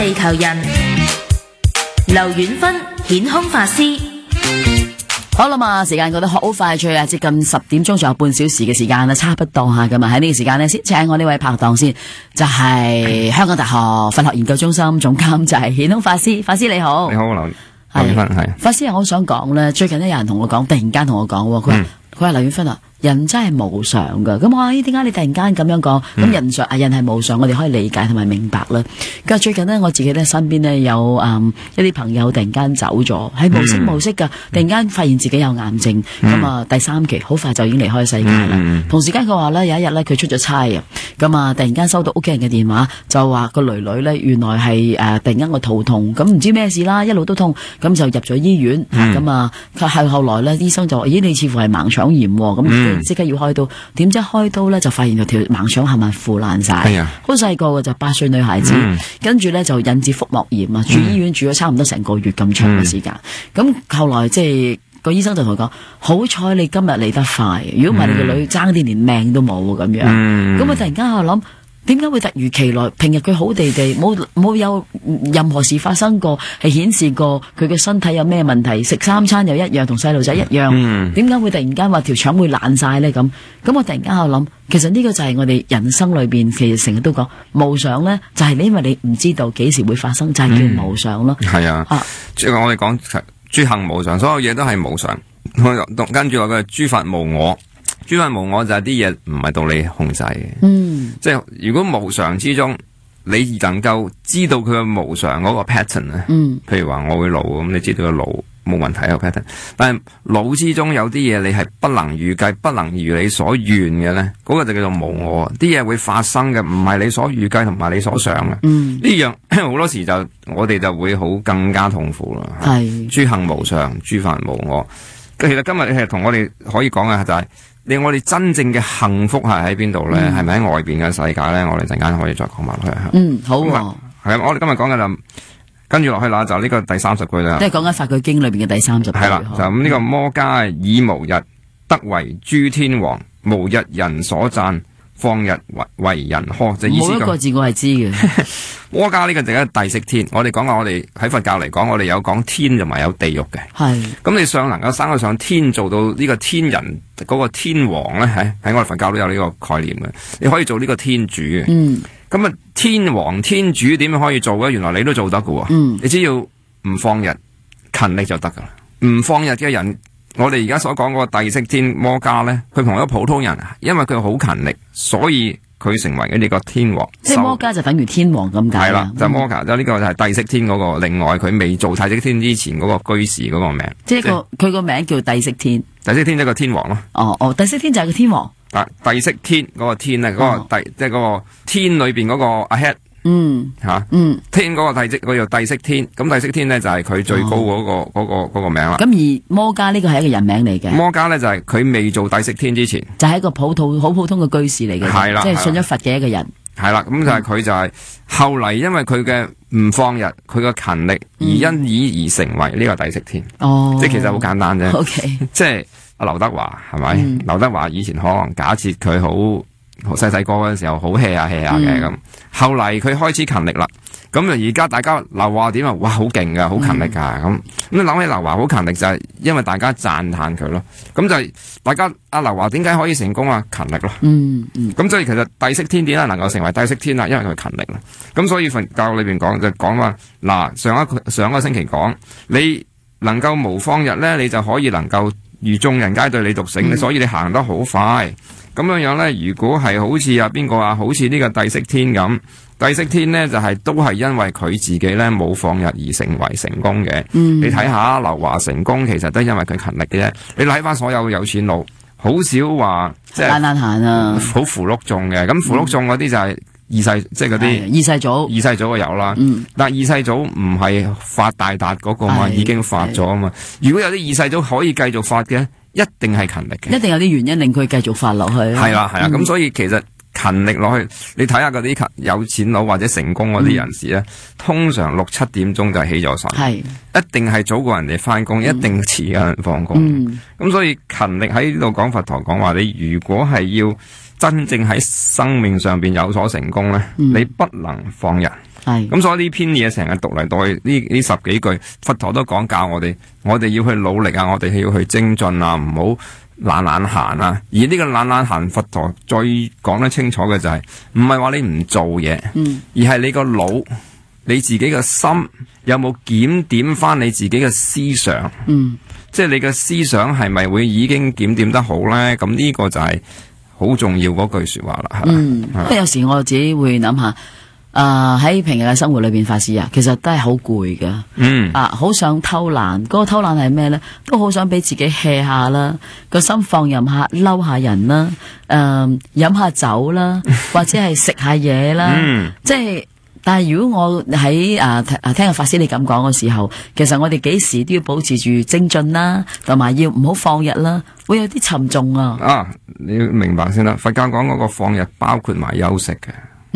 地球人，劉遠芬顯空法師。 好啦嘛，時間過得好快脆啊！接近10點鐘，仲有半小時嘅時間啦，差不多吓咁啊！喺呢個時間呢，先請我呢位拍檔先，就係香港大學佛學研究中心總監就係顯空法師。法師你好。 你好，劉遠芬係。 法師，我好想講咧，最近呢有人同我講，突然間同我講，佢話劉遠芬啊，人真係無常噶。咁我話點解你突然間咁樣講？咁人係無常，我哋可以理解同埋明白啦。佢話最近呢，我自己咧身邊呢有一啲朋友突然間走咗，係無聲無息噶，突然間發現自己有癌症，咁啊第3期好快就已經離開世界啦。同時間佢話咧有一日咧佢出咗差啊，咁啊突然間收到屋企人嘅電話，就話個女女咧原來係突然間個肚痛，咁唔知咩事啦，一路都痛，咁就入咗醫院，咁啊係後來咧醫生就話咦你似乎係盲腸炎，咁即刻要開刀，點知開刀咧就發現條盲腸係咪腐爛晒，好細個嘅就8歲女孩子，跟住咧就引致腹膜炎啊，住醫院住咗差唔多成個月咁長嘅時間，咁後來即係個醫生就同佢講，好彩你今日嚟得快，如果唔係你個女爭啲連命都冇咁樣，咁我突然間喺度諗。點解會突如其來？平日佢好地地，冇有任何事發生過，係顯示過佢嘅身體有咩問題，食3餐又一樣，同細路仔一樣。點解會突然間話條腸會爛晒呢？咁我突然間喺度諗，其實呢個就係我哋人生裏邊，其實成日都講無常呢，就係你因為你唔知道幾時會發生，就係叫無常咯。 係啊，我哋講諸行無常，所有嘢都係無常。跟住落嘅諸法無我。諸法無我就係啲嘢唔係到你控制嘅，即係如果無常之中，你能夠知道佢嘅無常嗰個 pattern 咧，譬如話我會老咁，你知道個老冇問題個 pattern， 但係老之中有啲嘢你係不能預計、不能如你所願嘅咧，嗰個就叫做無我。啲嘢會發生嘅，唔係你所預計同埋你所想嘅。呢樣好多時就我哋就會好更加痛苦啦。係諸行無常，諸法無我。其實今日你係同我哋可以講嘅就係。我哋真正嘅幸福係喺邊度咧？係咪喺外邊嘅世界咧？我哋陣間可以再講埋落去。好喎。係我哋今日講嘅就跟住落去啦，就呢個第30句啦。即係講緊《法句經》裏邊嘅第30句。係啦，就咁呢個摩伽以無日得為諸天王，無日人所讚，放日為人呵。就意思冇一個字我係知嘅。摩伽呢個就係帝釋天。我哋講下，我哋喺佛教嚟講，我哋有講天同埋有地獄嘅。係。咁你能夠生到上天，做到呢個天人嗰個天王咧，喺我哋佛教都有呢個概念嘅。你可以做呢個天主嘅。咁啊，天王天主點樣可以做嘅？原來你都做得嘅。你只要唔放日，勤力就得噶啦。唔放日嘅人，我哋而家所講嗰個帝釋天摩伽咧，佢同一個普通人，因為佢好勤力，所以。佢成為呢個天王，即係摩伽就等於天王咁解。係啦，就摩伽，就呢個就係帝釋天嗰個。另外佢未做帝釋天之前嗰個居士嗰個名，即係佢個名叫帝釋天。帝釋天即係個天王咯。哦，帝釋天就係個天王。帝釋天嗰個天咧，嗰個即係嗰個天裏邊嗰個 ahead。天嗰個帝釋，佢叫帝釋天。咁帝釋天咧就係佢最高嗰個名啦。咁而摩伽呢個係一個人名嚟嘅。摩伽咧就係佢未做帝釋天之前，就係一個好普通嘅居士嚟嘅。係啦，即係信咗佛嘅一個人。係啦，咁就係佢就係後嚟因為佢嘅唔放日，佢嘅勤力而因以而成為呢個帝釋天。即係其實好簡單啫。OK，即係阿劉德華係咪？劉德華以前可能假設佢好細個嗰陣時候好 hea 下嘅咁，後嚟佢開始勤力啦，咁啊而家大家劉華點啊？哇，好勁噶，好勤力噶咁。你諗起劉華好勤力就係因為大家讚嘆佢咯，咁就係大家阿劉華點解可以成功啊？勤力咯。咁所以其實帝釋天點解能夠成為帝釋天啊？因為佢勤力啦。咁所以佛教裏邊講就講話嗱，上一個星期講你能夠無放日咧，你就可以能夠如眾人皆對你獨醒，所以你行得好快。咁樣咧，如果係好似邊個啊，好似呢個帝釋天咁，帝釋天咧就都係因為佢自己咧冇放日而成為成功嘅。你睇下劉華成功，其實都因為佢勤力嘅啫。你睇翻所有有錢佬，好少話即係懶懶閒啊，好符籙眾嘅。咁符籙眾嗰啲就係二世，即係嗰啲二世祖就有啦。但係二世祖唔係發大達嗰個嘛，已經發咗啊嘛。如果有啲二世祖可以繼續發嘅，一定係勤力嘅，一定有啲原因令佢繼續發落去。係啦，咁所以其實勤力落去，你睇下嗰啲有錢佬或者成功嗰啲人士咧，通常6、7點鐘就起咗身，一定係早過人哋翻工，一定遲過人放工。咁所以勤力喺呢度講佛陀講話，你如果係要真正喺生命上邊有所成功咧，你不能放逸。 係咁，所以呢篇嘢成日讀嚟讀去，呢十幾句佛陀都講教我哋要去努力啊，我哋要去精進啊，唔好懶懶閒啊。而呢個懶懶閒，佛陀最講得清楚嘅就係唔係話你唔做嘢，而係你個腦，你自己嘅心有冇檢點翻你自己嘅思想，即係你嘅思想係咪會已經檢點得好咧？咁呢個就係好重要嗰句說話啦。 不過有時我自己會諗下。喺平日嘅生活裏邊法師啊，其實都係好攰㗎。好想偷懶，嗰個偷懶係咩咧？都好想俾自己 hea 下啦，個心放任下，嬲下人啦，飲下酒啦，或者係食下嘢啦。即係，但係如果我喺聽阿法師你咁講嘅時候，其實我哋幾時都要保持住精進啦，同埋要唔好放逸啦，會有啲沉重啊。 你要明白先啦，佛教講嗰個放逸包括埋休息嘅。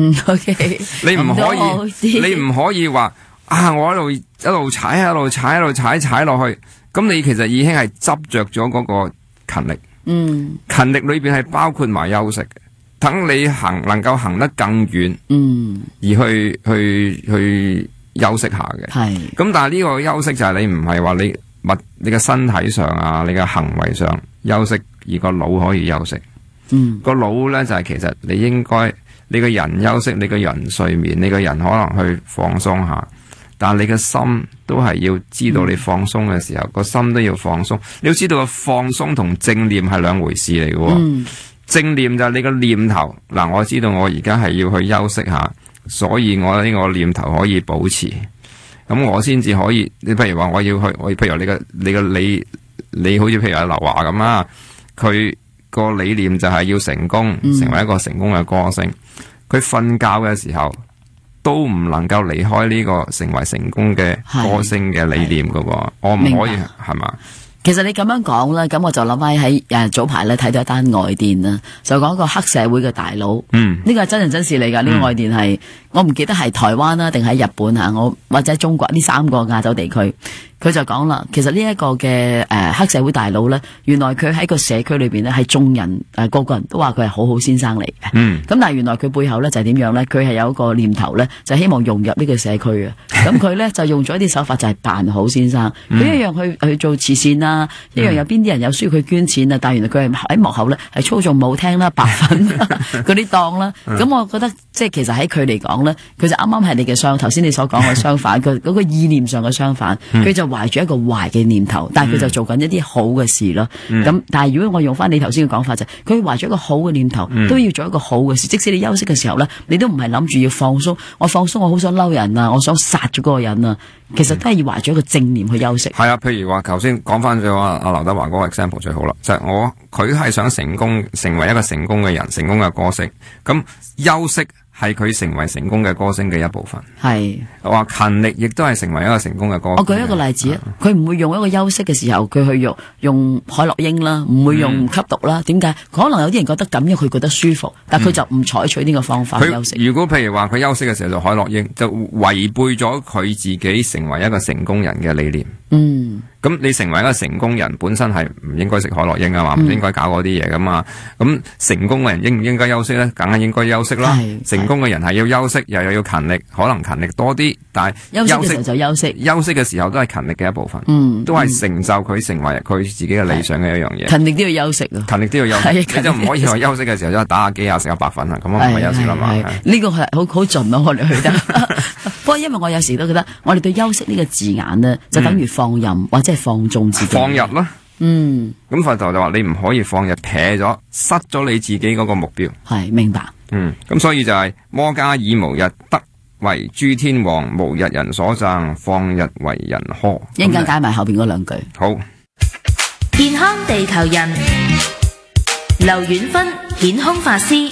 OK， 你唔可以話我一路踩落去，咁你其實已經係執着咗嗰個勤力。勤力裏邊係包括埋休息嘅，等你能夠行得更遠，而去休息下嘅。係咁，但係呢個休息就係你唔係話你嘅身體上啊，你嘅行為上休息，而個腦可以休息。個腦咧就係其實你應該。你個人休息，你個人睡眠，你個人可能去放鬆下，但係你嘅心都係要知道你放鬆嘅時候，個心都要放鬆。你要知道個放鬆同正念係兩回事嚟嘅。正念就係你個念頭，我知道我而家係要去休息下，所以我呢個念頭可以保持，咁我先至可以。你譬如話我要去，譬如你好似譬如阿劉華咁啊，佢個理念就係要成功，成為一個成功嘅歌星。佢瞓覺嘅時候都唔能夠離開呢個成為成功嘅歌星嘅理念噶喎，我唔可以係嘛？ 其實你咁樣講咧，咁我就諗翻喺早排咧睇到一單外電啦，就講個黑社會嘅大佬。呢個係真人真事嚟噶，呢個外電係我唔記得係台灣啦定喺日本吓，我或者中國呢3個亞洲地區。佢就講啦，其實呢一個嘅黑社會大佬咧，原來佢喺個社區裏邊咧係眾人個個人都話佢係好好先生嚟嘅。咁但係原來佢背後咧就係點樣咧？佢係有一個念頭咧，就希望融入呢個社區嘅。咁佢咧就用咗一啲手法，就係扮好先生。佢一樣去做慈善啊，一樣有邊啲人有需要佢捐錢啊。但係原來佢係喺幕後咧係操縱舞廳啦、白粉嗰啲檔啦。咁我覺得即係其實喺佢嚟講咧，佢就啱啱係你嘅頭先你所講嘅相反，佢嗰個意念上嘅相反，佢就懷住一個壞嘅念頭，但係佢就做緊一啲好嘅事咯。咁但係如果我用翻你頭先嘅講法，就佢懷住一個好嘅念頭，都要做一個好嘅事。即使你休息嘅時候咧，你都唔係諗住要放鬆，我放鬆我好想嬲人啊，我想殺咗嗰個人啊，其實都係要懷住一個正念去休息。係譬如話頭先講翻咗阿劉德華嗰個 example 最好啦，就係佢係想成功，成為一個成功嘅人，成功嘅歌星，咁休息係佢成為成功嘅歌星嘅一部分。係話勤力亦都係成為一個成功嘅歌星。我舉一個例子啊， 佢唔會用一個休息嘅時候，佢去用海洛因啦，唔會用吸毒啦。點解？可能有啲人覺得咁樣佢覺得舒服，但佢就唔採取呢個方法休息。 如果譬如話佢休息嘅時候就海洛因，就違背咗佢自己成為一個成功人嘅理念。咁你成為一個成功人，本身係唔應該食海洛因啊嘛，唔應該搞嗰啲嘢噶嘛。咁成功嘅人應唔應該休息咧？梗係應該休息啦。成功嘅人係要休息，又要勤力，可能勤力多啲，但係休息嘅時候就休息。休息嘅時候都係勤力嘅一部分，都係成就佢成為佢自己嘅理想嘅一樣嘢。勤力都要休息啊！勤力都要休息，你就唔可以話休息嘅時候就打下機啊，食下白粉啊，咁樣唔係休息啦嘛。呢個係好盡咯，我哋去得。不過因為我有時都覺得，我哋對休息呢個字眼呢，就等於放任或者係放縱自己。放逸啦。咁佛陀就話你唔可以放逸，撇咗，失咗你自己嗰個目標。係明白。咁所以就係摩加以無日得為諸天王，無日人所贈，放逸為人呵。一陣間解埋後邊嗰兩句。好。 健康地球人，劉遠芬顯空法師。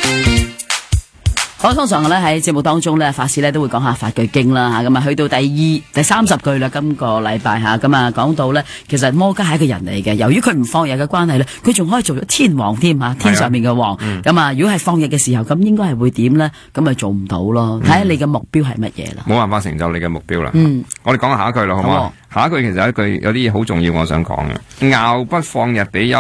好，通常咧喺節目當中咧，法師咧都會講下法句經啦吓，咁啊去到第30句啦，今個禮拜吓，咁啊講到咧，其實摩加係一個人嚟嘅，由於佢唔放逸嘅關係咧，佢仲可以做咗天王添吓，天上面嘅王，咁啊如果係放逸嘅時候，咁應該係會點咧？咁咪做唔到咯，睇下你嘅目標係乜嘢啦。 冇辦法成就你嘅目標啦。我哋講下一句啦，好唔好？下一句其實有一句有啲嘢好重要，我想講嘅，樂不放逸比丘，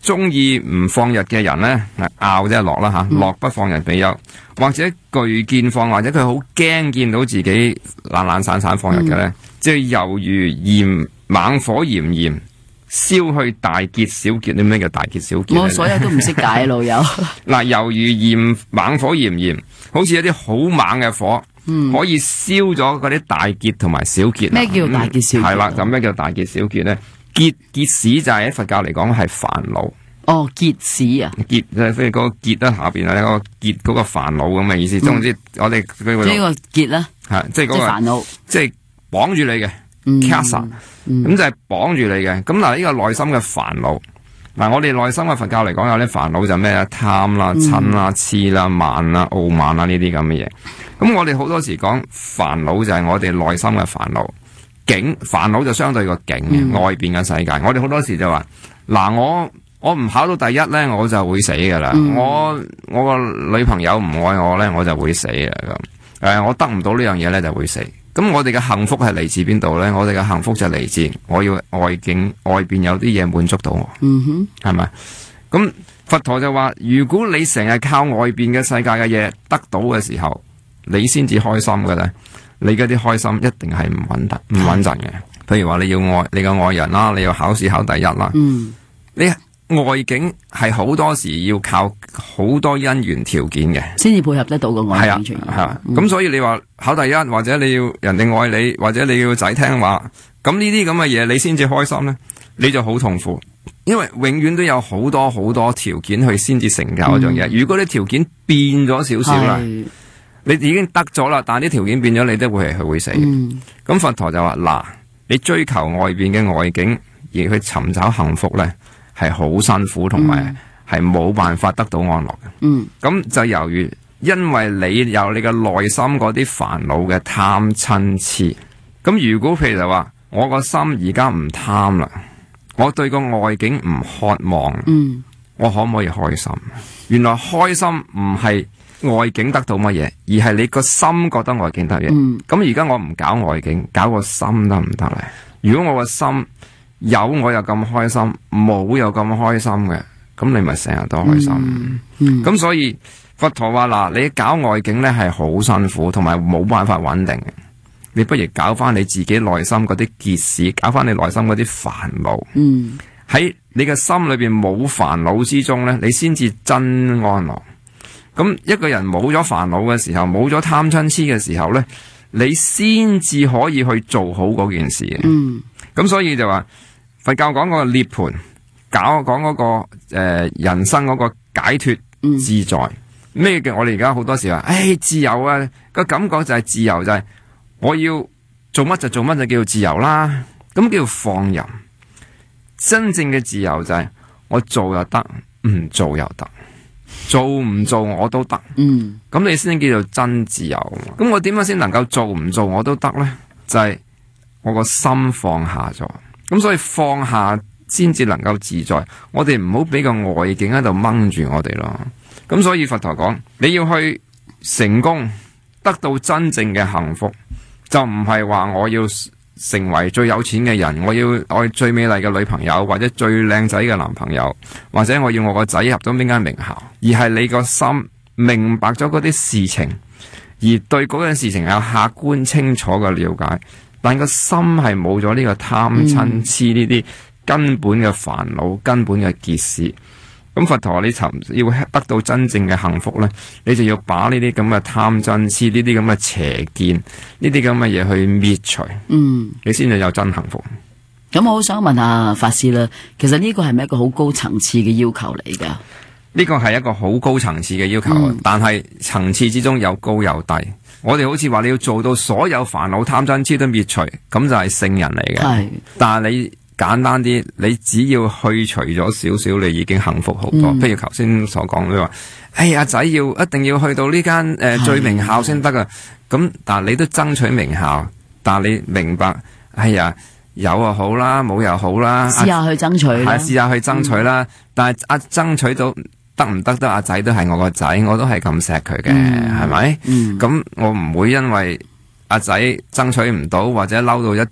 中意唔放逸嘅人咧，拗即係樂啦吓，樂不放逸比丘，或者具見放，或者佢好驚見到自己懶散散放逸嘅咧，即係猶如炎猛火炎炎，燒去大結小結。啲咩叫大結小結？ 我所有都唔識解，老友。 嗱，猶如猛火炎炎，好似一啲好猛嘅火，可以燒咗嗰啲大結同埋小結。 咩叫大結小結？ 係啦，咁咩叫大結小結咧？結使就係喺佛教嚟講係煩惱。 哦，結使啊， 結即係譬如嗰個結啦，下邊啊，嗰個結嗰個煩惱咁嘅意思。總之，我哋即係個結啦， 係即係嗰個煩惱， 即係綁住你嘅 kasa，咁就係綁住你嘅。咁嗱，呢個內心嘅煩惱，嗱，我哋內心嘅佛教嚟講有啲煩惱就咩咧？貪啦、嗔啦、痴啦、慢啦、傲慢啦呢啲咁嘅嘢。咁我哋好多時講煩惱就係我哋內心嘅煩惱。煩惱就相對個境外邊嘅世界。我哋好多時就話嗱，我唔考到第一咧，我就會死噶啦。我個女朋友唔愛我咧，我就會死啊咁。我得唔到呢樣嘢咧，就會死。咁我哋嘅幸福係嚟自邊度咧？我哋嘅幸福就嚟自我要外境外邊有啲嘢滿足到我。係咪？咁佛陀就話，如果你成日靠外邊嘅世界嘅嘢得到嘅時候，你先至開心嘅咧。你嗰啲開心一定係唔穩陣嘅。譬如話你要愛你嘅愛人啦，你要考試考第一啦。你外境係好多時要靠好多因緣條件嘅， 先至配合得到個外境出現。 係啊，咁所以你話考第一，或者你要人哋愛你，或者你要仔聽話，咁呢啲咁嘅嘢你先至開心咧，你就好痛苦，因為永遠都有好多好多條件去先至成就嗰樣嘢。如果啲條件變咗少少啦。你已經得咗啦，但係啲條件變咗，你都會死嘅。咁佛陀就話嗱，你追求外邊嘅外境而去尋找幸福咧，係好辛苦，同埋係冇辦法得到安樂嘅。咁就猶如因為你有你嘅內心嗰啲煩惱嘅貪嗔痴。咁如果譬如就話我個心而家唔貪啦，我對個外境唔渴望，我可唔可以開心？原來開心唔係外境得到乜嘢，而係你個心覺得外境得嘢。咁而家我唔搞外境，搞個心得唔得咧？如果我個心有我又咁開心，冇又咁開心嘅，咁你咪成日都開心。咁所以佛陀話嗱，你搞外境咧係好辛苦，同埋冇辦法穩定嘅。你不如搞翻你自己內心嗰啲結使，搞翻你內心嗰啲煩惱。喺你嘅心裏邊冇煩惱之中咧，你先至真安樂。咁一個人冇咗煩惱嘅時候，冇咗貪嗔痴嘅時候咧，你先至可以去做好嗰件事嘅。咁所以就話佛教講個涅槃，講嗰個人生嗰個解脫自在。咩嘅？我哋而家好多時話，自由啊，個感覺就係自由，就係我要做乜就做乜就叫自由啦。咁叫放任。真正嘅自由就係我做又得，唔做又得。做唔做我都得，咁你先叫做真自由。咁我點樣先能夠做唔做我都得呢？就係我個心放下咗，咁所以放下先至能夠自在。我哋唔好俾個外境喺度掹住我哋咯。咁所以佛陀講，你要去成功得到真正嘅幸福，就唔係話我要成為最有錢嘅人，我要愛最美麗嘅女朋友，或者最靚仔嘅男朋友，或者我要我個仔入到邊間名校，而係你個心明白咗嗰啲事情，而對嗰件事情有客觀清楚嘅了解，但個心係冇咗呢個貪嗔痴呢啲根本嘅煩惱、根本嘅結使。咁佛陀你要得到真正嘅幸福咧，你就要把呢啲咁嘅貪嗔痴、呢啲咁嘅邪見、呢啲咁嘅嘢去滅除，你先至有真幸福。 咁我好想問下法師啦，其實呢個係咪一個好高層次嘅要求嚟噶？ 呢個係一個好高層次嘅要求，但係層次之中有高有低。我哋好似話你要做到所有煩惱貪嗔痴都滅除，咁就係聖人嚟嘅。但係你簡單啲，你只要去除咗少少，你已經幸福好多。譬如頭先所講，你話，阿仔一定要去到呢間最名校先得啊。咁但係你都爭取名校，但係你明白，有又好啦，冇又好啦， 試下去爭取， 試下去爭取啦。但係爭取到得唔得阿仔都係我個仔，我都係咁錫佢嘅，係咪？咁我唔會因為阿仔爭取唔到或者嬲到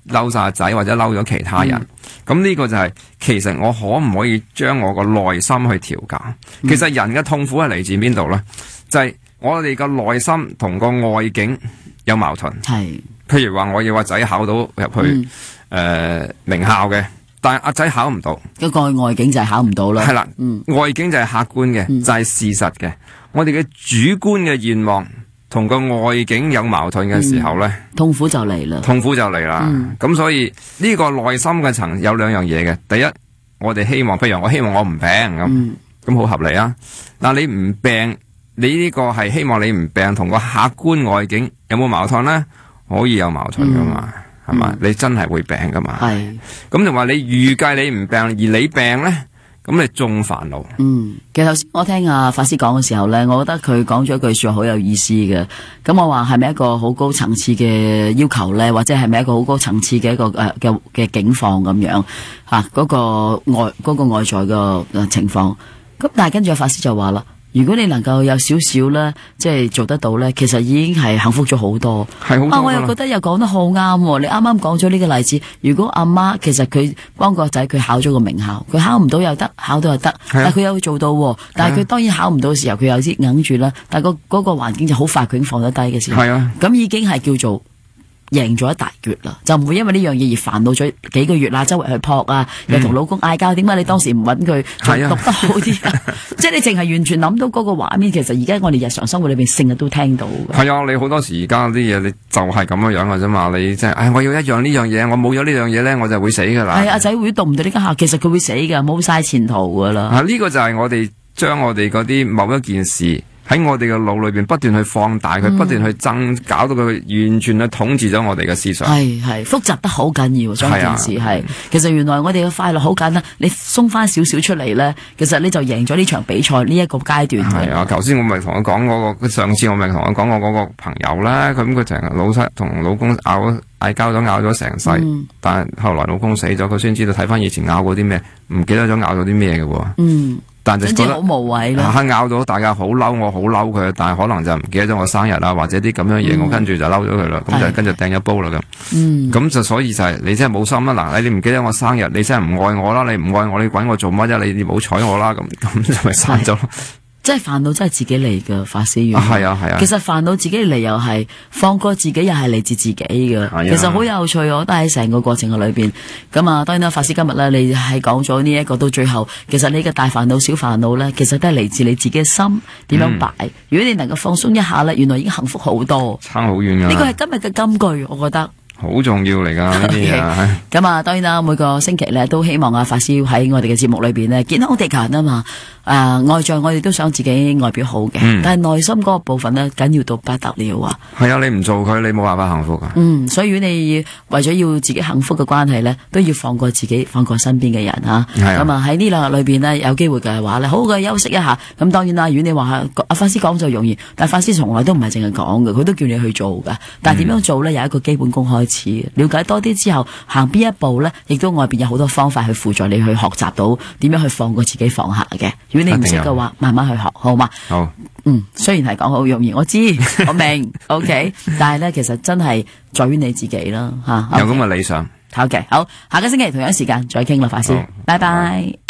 嬲晒仔或者嬲咗其他人。咁呢個就係其實我可唔可以將我個內心去調教？其實人嘅痛苦係嚟自邊度咧？就係我哋個內心同個外境有矛盾。 係， 譬如話我要阿仔考到入去名校嘅，但係阿仔考唔到， 嗰個外境就係考唔到啦。 係啦，外境就係客觀嘅，就係事實嘅。我哋嘅主觀嘅願望同個外境有矛盾嘅時候咧， 痛苦就嚟啦。 痛苦就嚟啦。咁所以呢個內心嘅層有兩樣嘢嘅。第一，我哋希望，譬如我希望我唔病咁好合理啊。但你唔病，你呢個係希望你唔病，同個客觀外境有冇矛盾咧？可以有矛盾噶嘛？係嘛？你真係會病噶嘛？係。咁就話你預計你唔病，而你病咧，咁你仲煩惱。 其實頭先我聽阿法師講嘅時候咧，我覺得佢講咗一句說話好有意思嘅。咁我話係咪一個好高層次嘅要求咧，或者係咪一個好高層次嘅一個嘅境況咁樣吓？嗰個外在嘅情況。咁但係跟住法師就話啦。如果你能夠有少少咧，即係做得到咧，其實已經係幸福咗好多。係好多。我又覺得又講得好啱。你啱啱講咗呢個例子，如果阿媽其實佢幫個仔佢考咗個名校，佢考唔到又得，考到又得，但係佢有做到。但係佢當然考唔到嘅時候，佢有啲硬住啦。但係嗰個環境就好快，佢已經放得低嘅時候，咁已經係叫做贏咗一大橛啦，就唔會因為呢樣嘢而煩惱咗幾個月啦，周圍去撲啊，又同老公嗌交，點解你當時唔揾佢仲讀得好啲啊？即係你淨係完全諗到嗰個畫面，其實而家我哋日常生活裏邊成日都聽到嘅。係啊，你好多時而家啲嘢，你就係咁樣樣嘅啫嘛。你即係，我要一樣呢樣嘢，我冇咗呢樣嘢咧，我就會死噶啦。係阿仔會讀唔到呢間學校，其實佢會死噶，冇晒前途噶啦。呢個就係我哋將我哋嗰啲某一件事。喺我哋嘅腦裏邊不斷去放大佢，不斷去搞到佢完全去統治咗我哋嘅思想。 係複雜得好緊要，將件事係。其實原來我哋嘅快樂好簡單，你鬆翻少少出嚟咧，其實你就贏咗呢場比賽呢一個階段。係啊，頭先我咪同佢講嗰個，上次我咪同佢講過嗰個朋友啦，佢成日老細同老公嗌交咗成世，但係後來老公死咗，佢先知道睇翻以前拗過啲咩，唔記得咗拗咗啲咩嘅。但就覺得好無謂啦，拗到大家好嬲，我好嬲佢，但係可能就唔記得咗我生日啦，或者啲咁樣嘢，我跟住就嬲咗佢啦，咁就跟住掟一煲啦咁。咁就所以就係你真係冇心啦，嗱，你唔記得我生日，你真係唔愛我啦，你唔愛我，你搵我做乜啫？你冇睬我啦，咁就咪散咗。即係煩惱真係自己嚟㗎，法師員。係啊。其實煩惱自己嚟又係放過自己，又係嚟自自己㗎。其實好有趣，我覺得喺成個過程嘅裏邊。咁啊，當然啦，法師今日咧，你係講咗呢一個到最後，其實你嘅大煩惱、小煩惱咧，其實都係嚟自你自己嘅心點樣擺。如果你能夠放鬆一下咧，原來已經幸福好多。差好遠㗎。呢個係今日嘅金句，我覺得。好重要嚟㗎呢啲嘢。咁啊，當然啦，每個星期咧都希望啊法師喺我哋嘅節目裏邊咧，健康地球人啊嘛。外在我哋都想自己外表好嘅，但係內心嗰個部分咧緊要到不得了啊！係啊，你唔做佢，你冇辦法幸福噶。所以如果你為咗要自己幸福嘅關係咧，都要放過自己，放過身邊嘅人啊。咁啊喺呢兩日裏邊咧，有機會嘅話咧，好好嘅休息一下。咁當然啦，如果你話阿法師講就容易，但係法師從來都唔係淨係講嘅，佢都叫你去做噶。但係點樣做咧？有一個基本功開始，了解多啲之後，行邊一步咧，亦都外邊有好多方法去輔助你去學習到點樣去放過自己放下嘅。如果你唔識嘅話，慢慢去學，好嘛？好。雖然係講好容易，我知，我明，OK。但係咧，其實真係在於你自己啦，吓。有咁嘅理想。好嘅，好，下個星期同樣時間再傾啦，法師，拜拜。